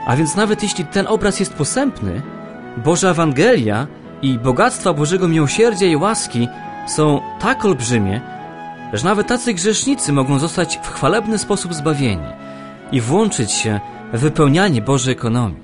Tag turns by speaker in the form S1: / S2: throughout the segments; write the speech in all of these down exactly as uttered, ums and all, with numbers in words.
S1: A więc nawet jeśli ten obraz jest posępny, Boża Ewangelia i bogactwa Bożego miłosierdzia i łaski są tak olbrzymie, że nawet tacy grzesznicy mogą zostać w chwalebny sposób zbawieni i włączyć się w wypełnianie Bożej ekonomii.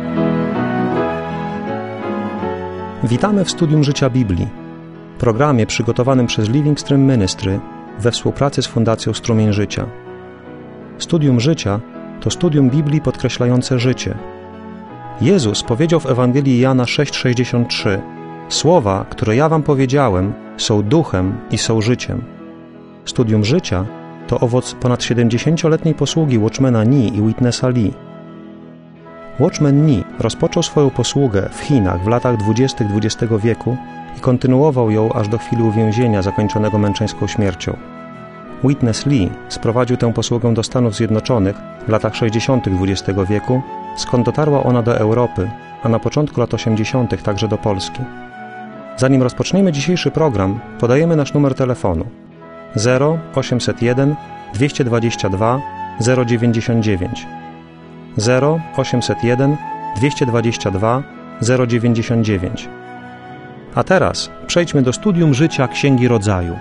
S2: Witamy w Studium Życia Biblii, programie przygotowanym przez Living Stream Ministry we współpracy z Fundacją Strumień Życia. Studium Życia to studium Biblii podkreślające życie. Jezus powiedział w Ewangelii Jana sześć sześćdziesiąt trzy: Słowa, które ja wam powiedziałem, są duchem i są życiem. Studium Życia to owoc ponad siedemdziesięcioletniej posługi Watchmana Nee i Witnessa Lee. Watchman Nee rozpoczął swoją posługę w Chinach w latach dwudziestych dwudziestego wieku i kontynuował ją aż do chwili uwięzienia zakończonego męczeńską śmiercią. Witness Lee sprowadził tę posługę do Stanów Zjednoczonych w latach sześćdziesiątych dwudziestego wieku, skąd dotarła ona do Europy, a na początku lat osiemdziesiątych także do Polski. Zanim rozpoczniemy dzisiejszy program, podajemy nasz numer telefonu zero osiemset jeden dwieście dwadzieścia dwa zero dziewięćdziesiąt dziewięć zero osiemset jeden dwieście dwadzieścia dwa zero dziewięćdziesiąt dziewięć. A teraz przejdźmy do studium życia Księgi Rodzaju.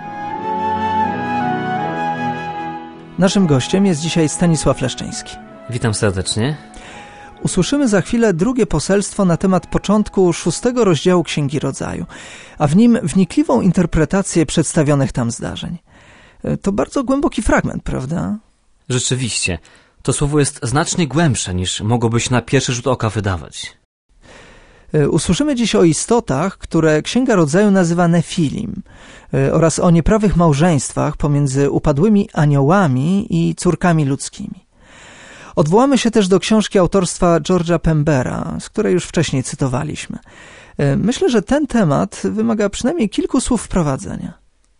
S3: Naszym gościem jest dzisiaj Stanisław Leszczyński.
S1: Witam serdecznie.
S3: Usłyszymy za chwilę drugie poselstwo na temat początku szóstego rozdziału Księgi Rodzaju, a w nim wnikliwą interpretację przedstawionych tam zdarzeń. To bardzo głęboki fragment, prawda?
S1: Rzeczywiście, to słowo jest znacznie głębsze niż mogłoby się na pierwszy rzut oka wydawać.
S3: Usłyszymy dziś o istotach, które Księga Rodzaju nazywa Nefilim, oraz o nieprawych małżeństwach pomiędzy upadłymi aniołami i córkami ludzkimi. Odwołamy się też do książki autorstwa George'a Pembera, z której już wcześniej cytowaliśmy. Myślę, że ten temat wymaga przynajmniej kilku słów wprowadzenia.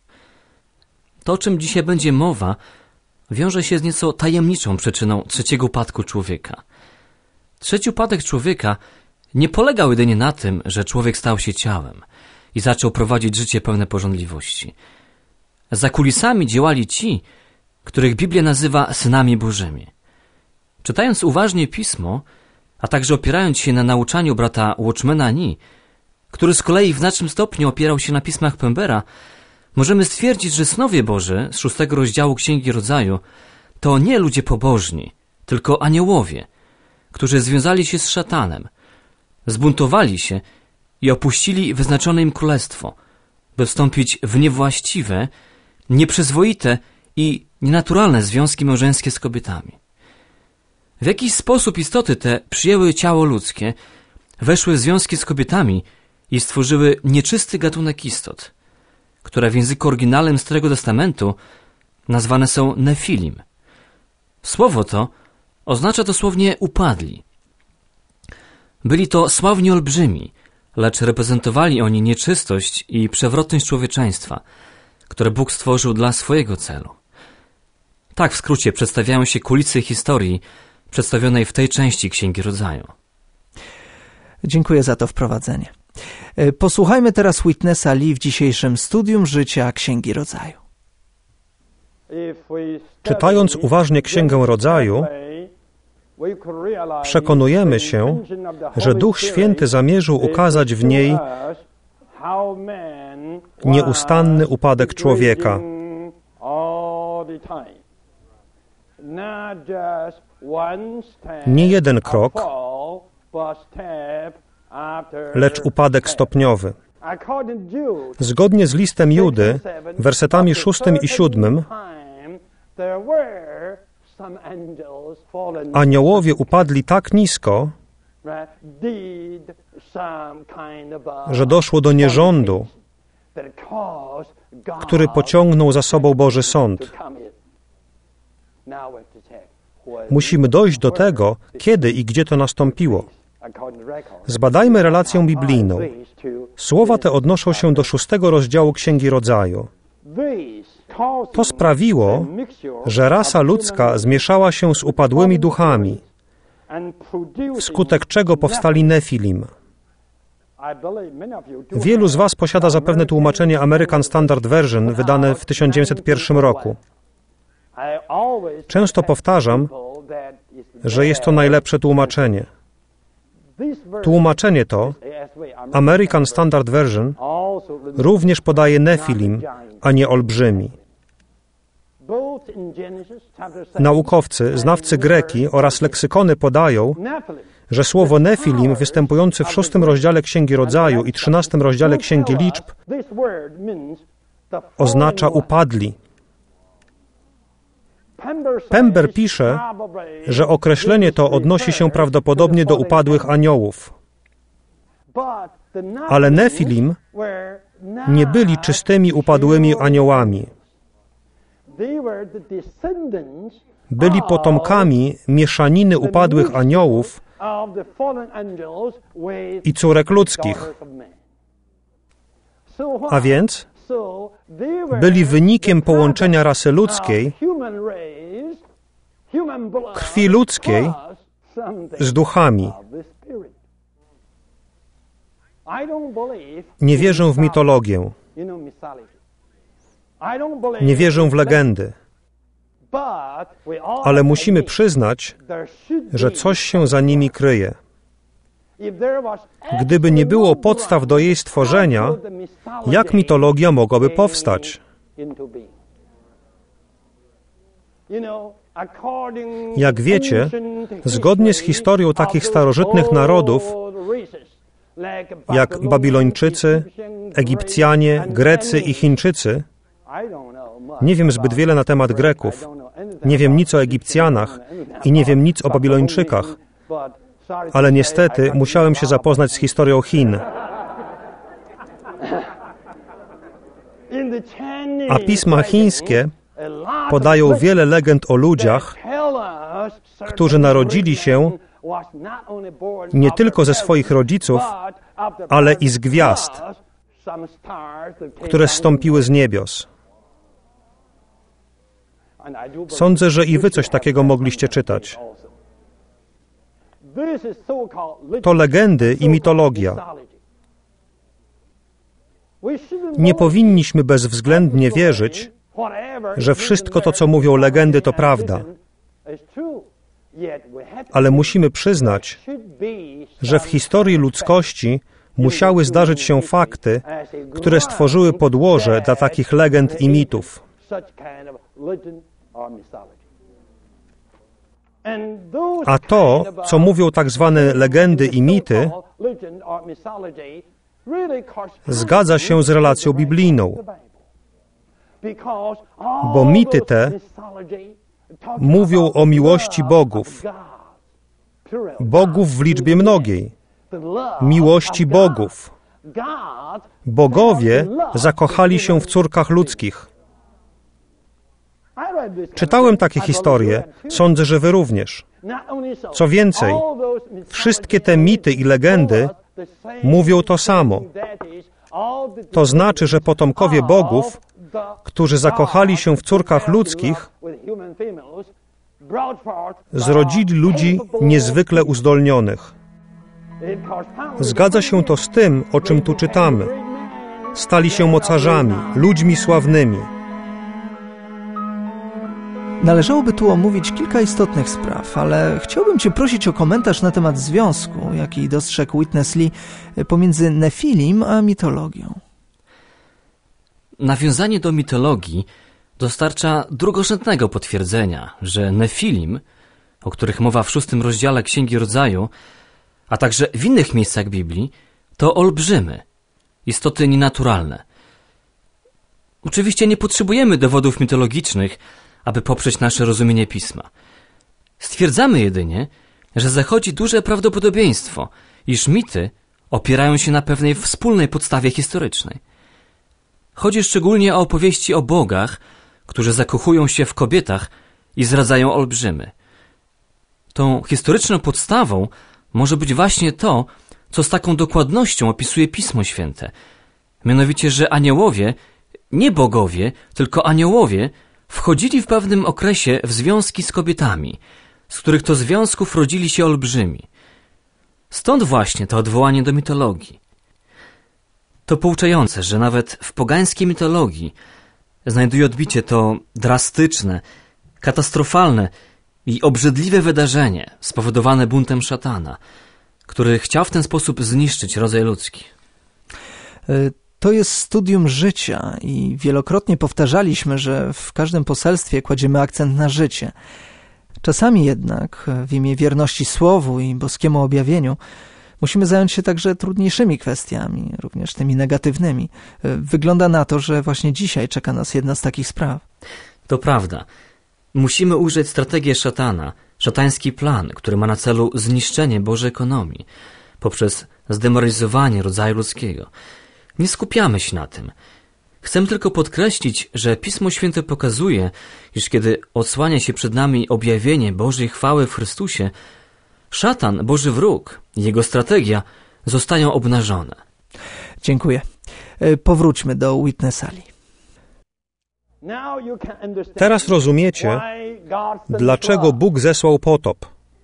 S1: To, o czym dzisiaj będzie mowa, wiąże się z nieco tajemniczą przyczyną trzeciego upadku człowieka. Trzeci upadek człowieka nie polegał jedynie na tym, że człowiek stał się ciałem i zaczął prowadzić życie pełne pożądliwości. Za kulisami działali ci, których Biblia nazywa synami Bożymi. Czytając uważnie Pismo, a także opierając się na nauczaniu brata Watchmana Nee, który z kolei w znacznym stopniu opierał się na pismach Pembera, możemy stwierdzić, że synowie Boży z szóstego rozdziału Księgi Rodzaju to nie ludzie pobożni, tylko aniołowie, którzy związali się z szatanem, zbuntowali się i opuścili wyznaczone im królestwo, by wstąpić w niewłaściwe, nieprzyzwoite i nienaturalne związki małżeńskie z kobietami. W jakiś sposób istoty te przyjęły ciało ludzkie, weszły w związki z kobietami i stworzyły nieczysty gatunek istot, które w języku oryginalnym Starego Testamentu nazwane są Nefilim. Słowo to oznacza dosłownie upadli. Byli to sławni olbrzymi, lecz reprezentowali oni nieczystość i przewrotność człowieczeństwa, które Bóg stworzył dla swojego celu. Tak w skrócie przedstawiają się kulisy historii przedstawionej w tej części Księgi Rodzaju.
S3: Dziękuję za to wprowadzenie. Posłuchajmy teraz Witnessa Lee w dzisiejszym studium życia Księgi Rodzaju.
S2: Czytając uważnie Księgę Rodzaju, przekonujemy się, że Duch Święty zamierzył ukazać w niej nieustanny upadek człowieka. Nie jeden krok, lecz upadek stopniowy. Zgodnie z listem Judy, wersetami szóstym i siódmym, aniołowie upadli tak nisko, że doszło do nierządu, który pociągnął za sobą Boży sąd. Musimy dojść do tego, kiedy i gdzie to nastąpiło. Zbadajmy relację biblijną. Słowa te odnoszą się do szóstego rozdziału Księgi Rodzaju. To sprawiło, że rasa ludzka zmieszała się z upadłymi duchami, wskutek czego powstali Nefilim. Wielu z Was posiada zapewne tłumaczenie American Standard Version wydane w tysiąc dziewięćset pierwszym roku. Często powtarzam, że jest to najlepsze tłumaczenie. Tłumaczenie to, American Standard Version, również podaje Nefilim, a nie olbrzymi. Naukowcy, znawcy greki oraz leksykony podają, że słowo Nefilim występujące w szóstym rozdziale Księgi Rodzaju i trzynastym rozdziale Księgi Liczb oznacza upadli. Pember pisze, że określenie to odnosi się prawdopodobnie do upadłych aniołów. Ale Nefilim nie byli czystymi upadłymi aniołami. Byli potomkami mieszaniny upadłych aniołów i córek ludzkich. A więc byli wynikiem połączenia rasy ludzkiej, krwi ludzkiej z duchami. Nie wierzę w mitologię. Nie wierzę w legendy. Ale musimy przyznać, że coś się za nimi kryje. Gdyby nie było podstaw do jej stworzenia, jak mitologia mogłaby powstać? Jak wiecie, zgodnie z historią takich starożytnych narodów, jak Babilończycy, Egipcjanie, Grecy i Chińczycy, nie wiem zbyt wiele na temat Greków, nie wiem nic o Egipcjanach i nie wiem nic o Babilończykach, ale niestety musiałem się zapoznać z historią Chin. A pisma chińskie podają wiele legend o ludziach, którzy narodzili się nie tylko ze swoich rodziców, ale i z gwiazd, które zstąpiły z niebios. Sądzę, że i wy coś takiego mogliście czytać. To legendy i mitologia. Nie powinniśmy bezwzględnie wierzyć, że wszystko to, co mówią legendy, to prawda. Ale musimy przyznać, że w historii ludzkości musiały zdarzyć się fakty, które stworzyły podłoże dla takich legend i mitów. A to, co mówią tak zwane legendy i mity, zgadza się z relacją biblijną. Bo mity te mówią o miłości bogów. Bogów w liczbie mnogiej. Miłości bogów. Bogowie zakochali się w córkach ludzkich. Czytałem takie historie, sądzę, że wy również. Co więcej, wszystkie te mity i legendy mówią to samo. To znaczy, że potomkowie bogów, którzy zakochali się w córkach ludzkich, zrodzili ludzi niezwykle uzdolnionych. Zgadza się to z tym, o czym tu czytamy. Stali się mocarzami, ludźmi sławnymi.
S3: Należałoby tu omówić kilka istotnych spraw, ale chciałbym Cię prosić o komentarz na temat związku, jaki dostrzegł Witness Lee pomiędzy Nefilim a mitologią.
S1: Nawiązanie do mitologii dostarcza drugorzędnego potwierdzenia, że Nefilim, o których mowa w szóstym rozdziale Księgi Rodzaju, a także w innych miejscach Biblii, to olbrzymy, istoty nienaturalne. Oczywiście nie potrzebujemy dowodów mitologicznych, aby poprzeć nasze rozumienie Pisma. Stwierdzamy jedynie, że zachodzi duże prawdopodobieństwo, iż mity opierają się na pewnej wspólnej podstawie historycznej. Chodzi szczególnie o opowieści o bogach, którzy zakochują się w kobietach i zdradzają olbrzymy. Tą historyczną podstawą może być właśnie to, co z taką dokładnością opisuje Pismo Święte. Mianowicie, że aniołowie, nie bogowie, tylko aniołowie, wchodzili w pewnym okresie w związki z kobietami, z których to związków rodzili się olbrzymi. Stąd właśnie to odwołanie do mitologii. To pouczające, że nawet w pogańskiej mitologii znajduje odbicie to drastyczne, katastrofalne i obrzydliwe wydarzenie spowodowane buntem szatana, który chciał w ten sposób zniszczyć rodzaj ludzki.
S3: To jest studium życia i wielokrotnie powtarzaliśmy, że w każdym poselstwie kładziemy akcent na życie. Czasami jednak w imię wierności Słowu i boskiemu objawieniu musimy zająć się także trudniejszymi kwestiami, również tymi negatywnymi. Wygląda na to, że właśnie dzisiaj czeka nas jedna z takich spraw.
S1: To prawda. Musimy ujrzeć strategię szatana, szatański plan, który ma na celu zniszczenie Bożej ekonomii poprzez zdemoralizowanie rodzaju ludzkiego. Nie skupiamy się na tym. Chcę tylko podkreślić, że Pismo Święte pokazuje, iż kiedy odsłania się przed nami objawienie Bożej chwały w Chrystusie, szatan, Boży wróg i jego strategia zostają obnażone.
S3: Dziękuję. Powróćmy do Witnessali.
S2: Teraz rozumiecie, dlaczego Bóg zesłał potop,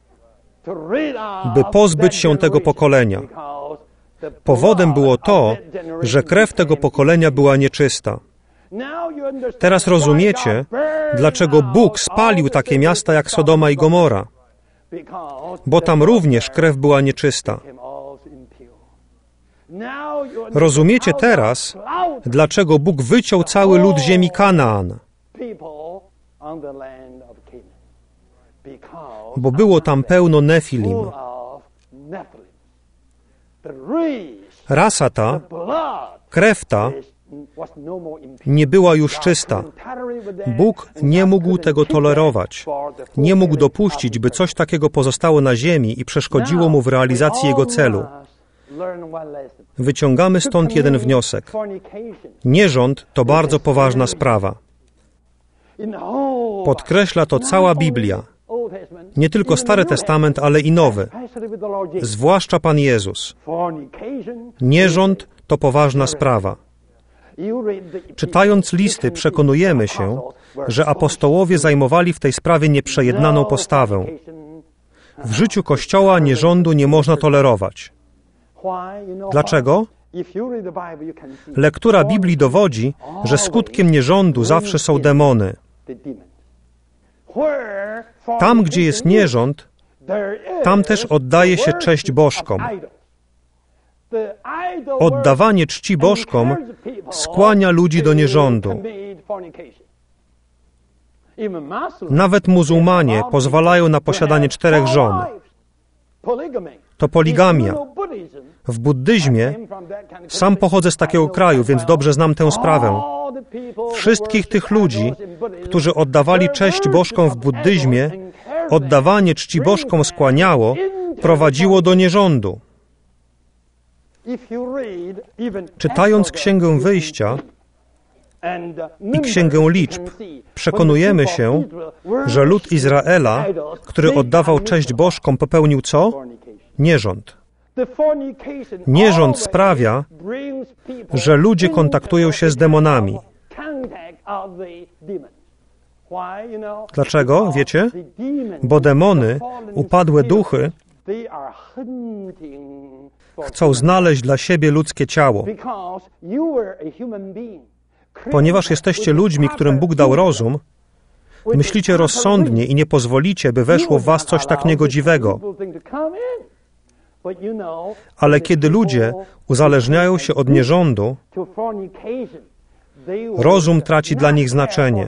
S2: by pozbyć się tego pokolenia. Powodem było to, że krew tego pokolenia była nieczysta. Teraz rozumiecie, dlaczego Bóg spalił takie miasta jak Sodoma i Gomora, bo tam również krew była nieczysta. Rozumiecie teraz, dlaczego Bóg wyciął cały lud ziemi Kanaan, bo było tam pełno Nefilim. Rasa ta, krew ta, nie była już czysta. Bóg nie mógł tego tolerować. Nie mógł dopuścić, by coś takiego pozostało na ziemi i przeszkodziło mu w realizacji jego celu. Wyciągamy stąd jeden wniosek. Nierząd to bardzo poważna sprawa. Podkreśla to cała Biblia. Nie tylko Stary Testament, ale i Nowy. Zwłaszcza Pan Jezus. Nierząd to poważna sprawa. Czytając listy, przekonujemy się, że apostołowie zajmowali w tej sprawie nieprzejednaną postawę. W życiu Kościoła nierządu nie można tolerować. Dlaczego? Lektura Biblii dowodzi, że skutkiem nierządu zawsze są demony. Tam, gdzie jest nierząd, tam też oddaje się cześć bożkom. Oddawanie czci bożkom skłania ludzi do nierządu. Nawet muzułmanie pozwalają na posiadanie czterech żon. To poligamia. W buddyzmie, sam pochodzę z takiego kraju, więc dobrze znam tę sprawę. Wszystkich tych ludzi, którzy oddawali cześć bożkom w buddyzmie, oddawanie czci bożkom skłaniało, prowadziło do nierządu. Czytając Księgę Wyjścia i Księgę Liczb, przekonujemy się, że lud Izraela, który oddawał cześć bożkom, popełnił co? Nierząd. Nierząd sprawia, że ludzie kontaktują się z demonami. Dlaczego? Wiecie? Bo demony, upadłe duchy, chcą znaleźć dla siebie ludzkie ciało. Ponieważ jesteście ludźmi, którym Bóg dał rozum, myślicie rozsądnie i nie pozwolicie, by weszło w was coś tak niegodziwego. Ale kiedy ludzie uzależniają się od nierządu, rozum traci dla nich znaczenie.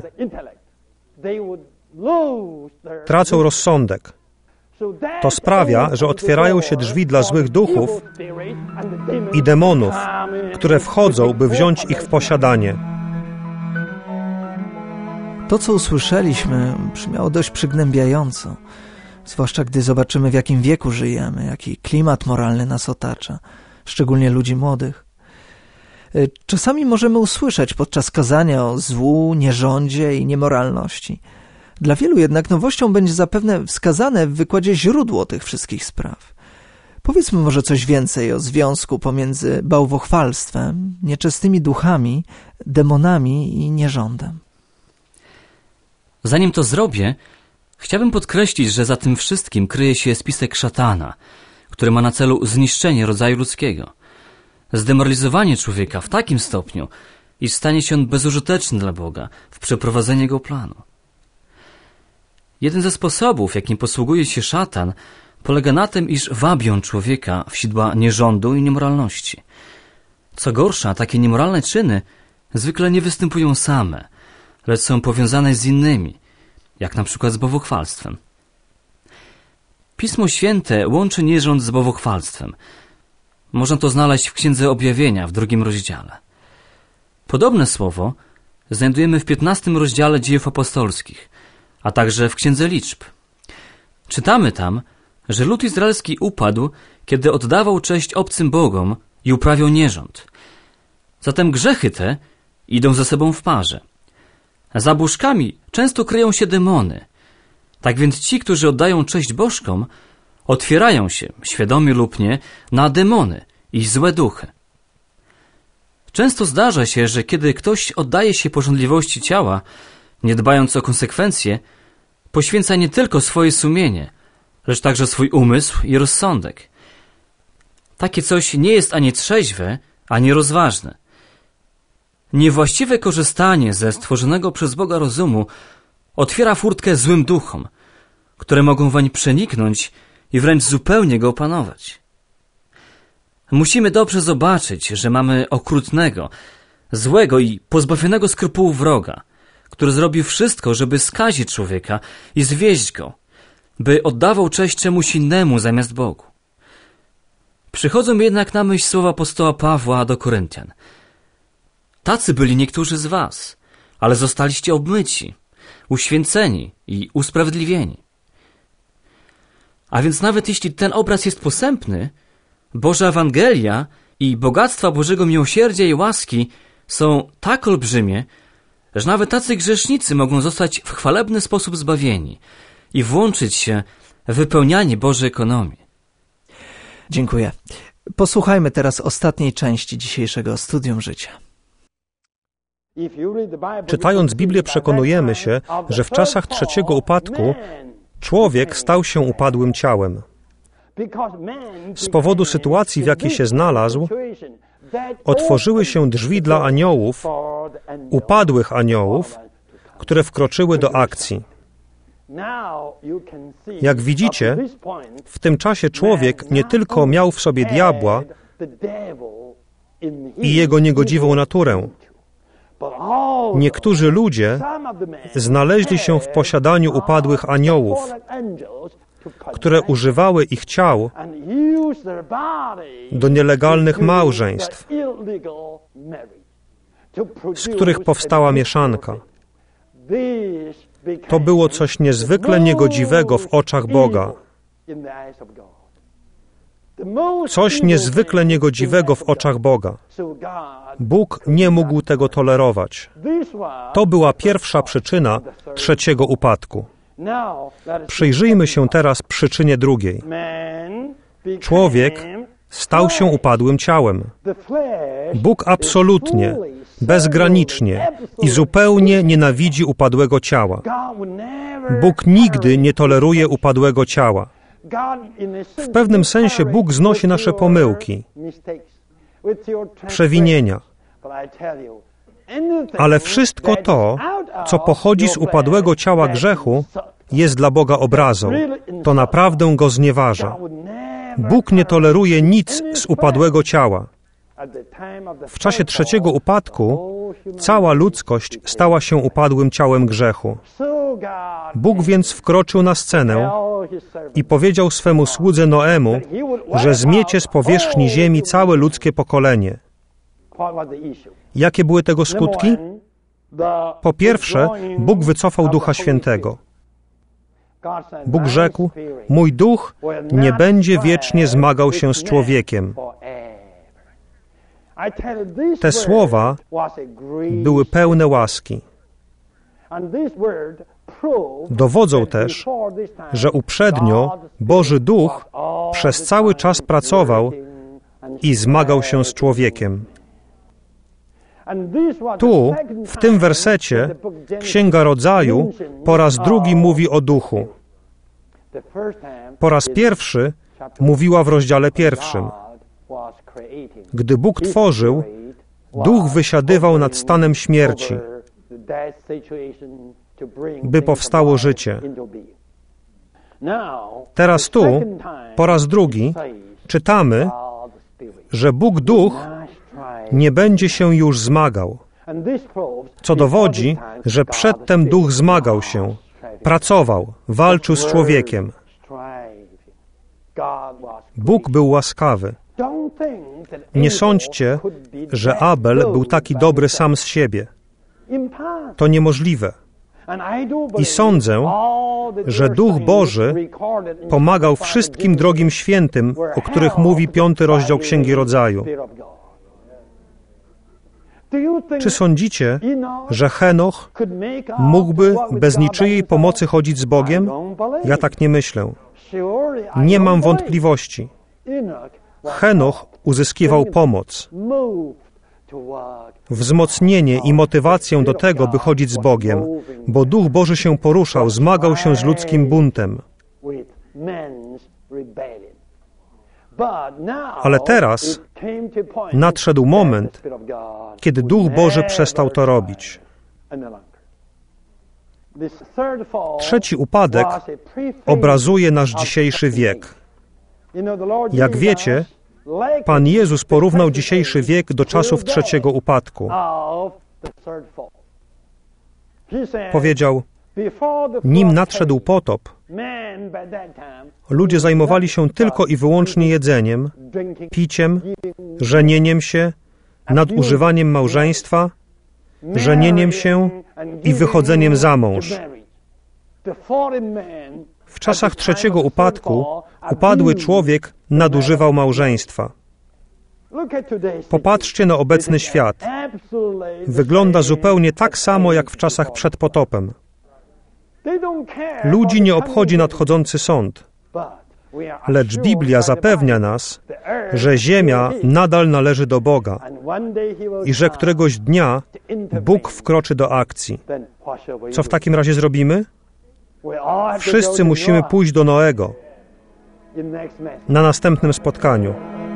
S2: Tracą rozsądek. To sprawia, że otwierają się drzwi dla złych duchów i demonów, które wchodzą, by wziąć ich w posiadanie.
S3: To, co usłyszeliśmy, brzmiało dość przygnębiająco. Zwłaszcza gdy zobaczymy, w jakim wieku żyjemy, jaki klimat moralny nas otacza, szczególnie ludzi młodych. Czasami możemy usłyszeć podczas kazania o złu, nierządzie i niemoralności. Dla wielu jednak nowością będzie zapewne wskazane w wykładzie źródło tych wszystkich spraw. Powiedzmy może coś więcej o związku pomiędzy bałwochwalstwem, nieczystymi duchami, demonami i nierządem.
S1: Zanim to zrobię, chciałbym podkreślić, że za tym wszystkim kryje się spisek szatana, który ma na celu zniszczenie rodzaju ludzkiego. Zdemoralizowanie człowieka w takim stopniu, iż stanie się on bezużyteczny dla Boga w przeprowadzeniu Jego planu. Jeden ze sposobów, jakim posługuje się szatan, polega na tym, iż wabią człowieka w sidła nierządu i niemoralności. Co gorsza, takie niemoralne czyny zwykle nie występują same, lecz są powiązane z innymi, jak na przykład z bałwochwalstwem. Pismo Święte łączy nierząd z bałwochwalstwem. Można to znaleźć w Księdze Objawienia w drugim rozdziale. Podobne słowo znajdujemy w piętnastym rozdziale Dziejów Apostolskich, a także w Księdze Liczb. Czytamy tam, że lud izraelski upadł, kiedy oddawał cześć obcym bogom i uprawiał nierząd. Zatem grzechy te idą ze sobą w parze. Za bożkami często kryją się demony. Tak więc ci, którzy oddają cześć bożkom, otwierają się, świadomie lub nie, na demony i złe duchy. Często zdarza się, że kiedy ktoś oddaje się pożądliwości ciała, nie dbając o konsekwencje, poświęca nie tylko swoje sumienie, lecz także swój umysł i rozsądek. Takie coś nie jest ani trzeźwe, ani rozważne. Niewłaściwe korzystanie ze stworzonego przez Boga rozumu otwiera furtkę złym duchom, które mogą wań przeniknąć i wręcz zupełnie go opanować. Musimy dobrze zobaczyć, że mamy okrutnego, złego i pozbawionego skrupułów wroga, który zrobił wszystko, żeby skazić człowieka i zwieść go, by oddawał cześć czemuś innemu zamiast Bogu. Przychodzą jednak na myśl słowa apostoła Pawła do Koryntian. Tacy byli niektórzy z was, ale zostaliście obmyci, uświęceni i usprawiedliwieni. A więc nawet jeśli ten obraz jest posępny, Boża Ewangelia i bogactwa Bożego miłosierdzia i łaski są tak olbrzymie, że nawet tacy grzesznicy mogą zostać w chwalebny sposób zbawieni i włączyć się w wypełnianie Bożej ekonomii.
S3: Dziękuję. Posłuchajmy teraz ostatniej części dzisiejszego Studium Życia.
S2: Czytając Biblię przekonujemy się, że w czasach trzeciego upadku człowiek stał się upadłym ciałem. Z powodu sytuacji, w jakiej się znalazł, otworzyły się drzwi dla aniołów, upadłych aniołów, które wkroczyły do akcji. Jak widzicie, w tym czasie człowiek nie tylko miał w sobie diabła i jego niegodziwą naturę. Niektórzy ludzie znaleźli się w posiadaniu upadłych aniołów, które używały ich ciał do nielegalnych małżeństw, z których powstała mieszanka. To było coś niezwykle niegodziwego w oczach Boga. Coś niezwykle niegodziwego w oczach Boga. Bóg nie mógł tego tolerować. To była pierwsza przyczyna trzeciego upadku. Przyjrzyjmy się teraz przyczynie drugiej. Człowiek stał się upadłym ciałem. Bóg absolutnie, bezgranicznie i zupełnie nienawidzi upadłego ciała. Bóg nigdy nie toleruje upadłego ciała. W pewnym sensie Bóg znosi nasze pomyłki, przewinienia. Ale wszystko to, co pochodzi z upadłego ciała grzechu, jest dla Boga obrazą. To naprawdę Go znieważa. Bóg nie toleruje nic z upadłego ciała. W czasie trzeciego upadku cała ludzkość stała się upadłym ciałem grzechu. Bóg więc wkroczył na scenę i powiedział swemu słudze Noemu, że zmiecie z powierzchni ziemi całe ludzkie pokolenie. Jakie były tego skutki? Po pierwsze, Bóg wycofał Ducha Świętego. Bóg rzekł, mój duch nie będzie wiecznie zmagał się z człowiekiem. Te słowa były pełne łaski. Dowodzą też, że uprzednio Boży Duch przez cały czas pracował i zmagał się z człowiekiem. Tu, w tym wersecie, Księga Rodzaju po raz drugi mówi o Duchu. Po raz pierwszy mówiła w rozdziale pierwszym. Gdy Bóg tworzył, Duch wysiadywał nad stanem śmierci. by powstało życie. Teraz tu, po raz drugi, czytamy, że Bóg Duch nie będzie się już zmagał, co dowodzi, że przedtem Duch zmagał się, pracował, walczył z człowiekiem. Bóg był łaskawy. Nie sądźcie, że Abel był taki dobry sam z siebie. To niemożliwe. I sądzę, że Duch Boży pomagał wszystkim drogim świętym, o których mówi piąty rozdział Księgi Rodzaju. Czy sądzicie, że Henoch mógłby bez niczyjej pomocy chodzić z Bogiem? Ja tak nie myślę. Nie mam wątpliwości. Henoch uzyskiwał pomoc, wzmocnienie i motywację do tego, by chodzić z Bogiem, bo Duch Boży się poruszał, zmagał się z ludzkim buntem. Ale teraz nadszedł moment, kiedy Duch Boży przestał to robić. Trzeci upadek obrazuje nasz dzisiejszy wiek. Jak wiecie, Pan Jezus porównał dzisiejszy wiek do czasów trzeciego upadku. Powiedział, nim nadszedł potop, ludzie zajmowali się tylko i wyłącznie jedzeniem, piciem, żenieniem się, nadużywaniem małżeństwa, żenieniem się i wychodzeniem za mąż. W czasach trzeciego upadku upadły człowiek nadużywał małżeństwa. Popatrzcie na obecny świat. Wygląda zupełnie tak samo jak w czasach przed potopem. Ludzi nie obchodzi nadchodzący sąd, lecz Biblia zapewnia nas, że ziemia nadal należy do Boga i że któregoś dnia Bóg wkroczy do akcji. Co w takim razie zrobimy? Wszyscy musimy pójść do Noego na następnym spotkaniu.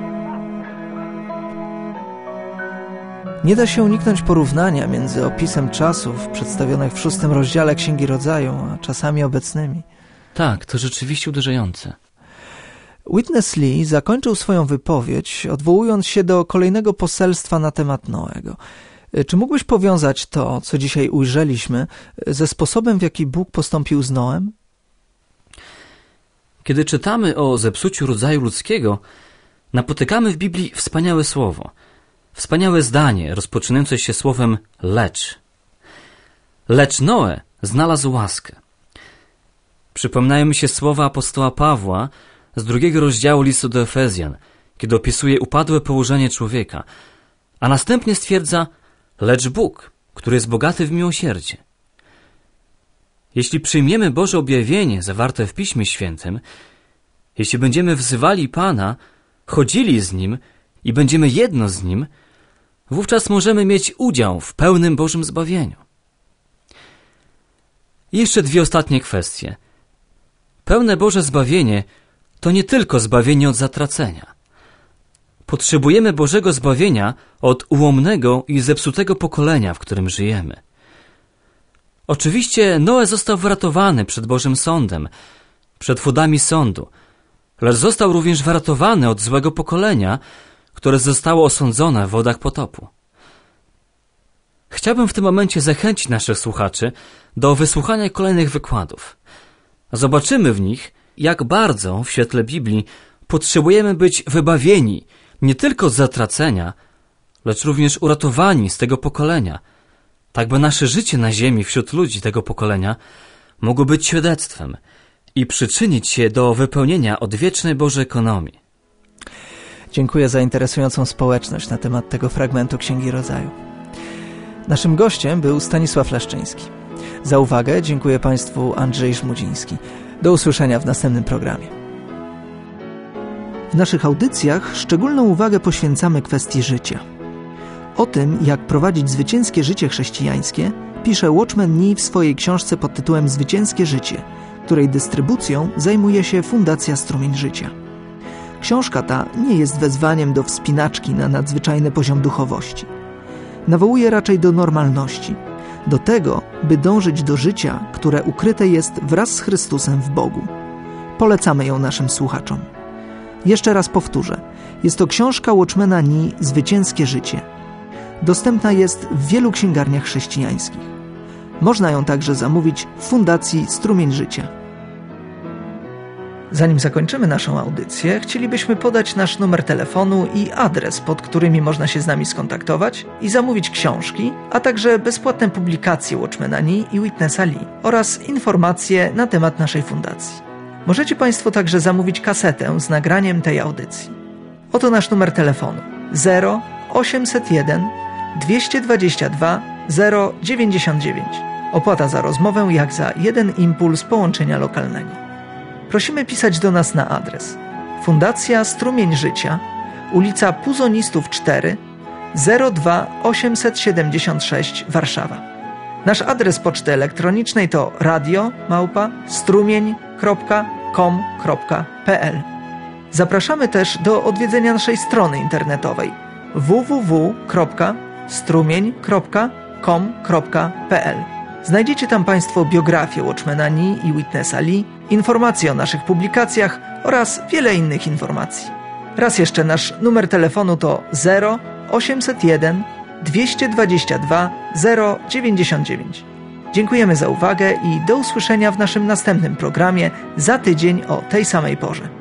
S3: Nie da się uniknąć porównania między opisem czasów przedstawionych w szóstym rozdziale Księgi Rodzaju, a czasami obecnymi.
S1: Tak, to rzeczywiście uderzające.
S3: Witness Lee zakończył swoją wypowiedź, odwołując się do kolejnego poselstwa na temat Noego. Czy mógłbyś powiązać to, co dzisiaj ujrzeliśmy, ze sposobem, w jaki Bóg postąpił z Noem?
S1: Kiedy czytamy o zepsuciu rodzaju ludzkiego, napotykamy w Biblii wspaniałe słowo, wspaniałe zdanie rozpoczynające się słowem lecz. Lecz Noe znalazł łaskę. Przypominają mi się słowa apostoła Pawła z drugiego rozdziału listu do Efezjan, kiedy opisuje upadłe położenie człowieka, a następnie stwierdza, lecz Bóg, który jest bogaty w miłosierdzie. Jeśli przyjmiemy Boże objawienie zawarte w Piśmie Świętym, jeśli będziemy wzywali Pana, chodzili z Nim i będziemy jedno z Nim, wówczas możemy mieć udział w pełnym Bożym zbawieniu. I jeszcze dwie ostatnie kwestie. Pełne Boże zbawienie to nie tylko zbawienie od zatracenia. Potrzebujemy Bożego zbawienia od ułomnego i zepsutego pokolenia, w którym żyjemy. Oczywiście Noe został wyratowany przed Bożym Sądem, przed wodami sądu, lecz został również wyratowany od złego pokolenia, które zostało osądzone w wodach potopu. Chciałbym w tym momencie zachęcić naszych słuchaczy do wysłuchania kolejnych wykładów. Zobaczymy w nich, jak bardzo w świetle Biblii potrzebujemy być wybawieni nie tylko z zatracenia, lecz również uratowani z tego pokolenia, tak by nasze życie na ziemi wśród ludzi tego pokolenia mogło być świadectwem i przyczynić się do wypełnienia odwiecznej Bożej ekonomii.
S3: Dziękuję za interesującą społeczność na temat tego fragmentu Księgi Rodzaju. Naszym gościem był Stanisław Leszczyński. Za uwagę dziękuję Państwu Andrzej Żmudziński. Do usłyszenia w następnym programie. W naszych audycjach szczególną uwagę poświęcamy kwestii życia. O tym, jak prowadzić zwycięskie życie chrześcijańskie, pisze Watchman Nee w swojej książce pod tytułem Zwycięskie życie, której dystrybucją zajmuje się Fundacja Strumień Życia. Książka ta nie jest wezwaniem do wspinaczki na nadzwyczajny poziom duchowości. Nawołuje raczej do normalności, do tego, by dążyć do życia, które ukryte jest wraz z Chrystusem w Bogu. Polecamy ją naszym słuchaczom. Jeszcze raz powtórzę. Jest to książka Watchmana Nee Zwycięskie życie. Dostępna jest w wielu księgarniach chrześcijańskich. Można ją także zamówić w Fundacji Strumień Życia. Zanim zakończymy naszą audycję, chcielibyśmy podać nasz numer telefonu i adres, pod którymi można się z nami skontaktować i zamówić książki, a także bezpłatne publikacje Watchmana Nee i Witnessa Lee oraz informacje na temat naszej fundacji. Możecie Państwo także zamówić kasetę z nagraniem tej audycji. Oto nasz numer telefonu zero osiemset jeden dwieście dwadzieścia dwa zero dziewięćdziesiąt dziewięć. Opłata za rozmowę jak za jeden impuls połączenia lokalnego. Prosimy pisać do nas na adres Fundacja Strumień Życia, ulica Puzonistów cztery, zero dwa osiemset siedemdziesiąt sześć, Warszawa. Nasz adres poczty elektronicznej to radio małpa strumień kropka com kropka p l. Zapraszamy też do odwiedzenia naszej strony internetowej w w w kropka strumień kropka com kropka p l. Znajdziecie tam Państwo biografię Watchmana Nee i Witnessa Lee, informacje o naszych publikacjach oraz wiele innych informacji. Raz jeszcze nasz numer telefonu to zero osiemset jeden dwieście dwadzieścia dwa zero dziewięćdziesiąt dziewięć. Dziękujemy za uwagę i do usłyszenia w naszym następnym programie za tydzień o tej samej porze.